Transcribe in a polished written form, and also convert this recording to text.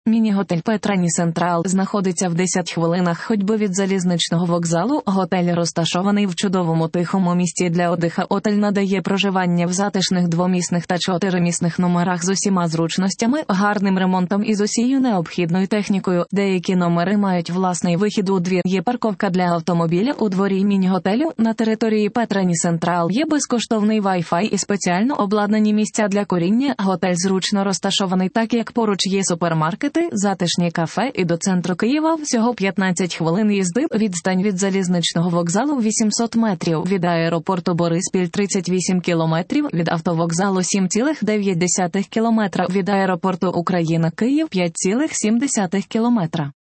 Міні-готель Петрані Централ знаходиться в 10 хвилинах ходьби від залізничного вокзалу. Готель розташований в чудовому тихому місті для отдиха. Отель надає проживання в затишних двомісних та чотиримісних номерах з усіма зручностями, гарним ремонтом і з усією необхідною технікою. Деякі номери мають власний вихід у двір. Є парковка для автомобіля у дворі міні-готелю. На території Петрані Централ є безкоштовний Wi-Fi і спеціально обладнані місця для куріння. Готель зручно розташований, так як поруч є супермаркет, затишні кафе і до центру Києва всього 15 хвилин їзди. Відстань від залізничного вокзалу 800 метрів, від аеропорту Бориспіль 38 кілометрів, від автовокзалу 7,9 кілометра, від аеропорту Україна Київ 5,7 кілометра.